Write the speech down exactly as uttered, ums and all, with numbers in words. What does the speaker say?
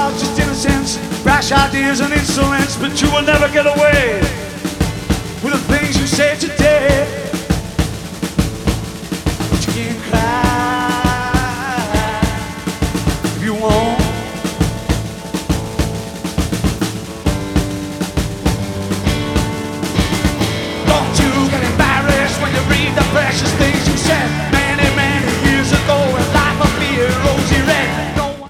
are just innocence, rash ideas and insolence, but you will never get away with the things you say today. But you can cry if you want. Don't you get embarrassed when you read the precious things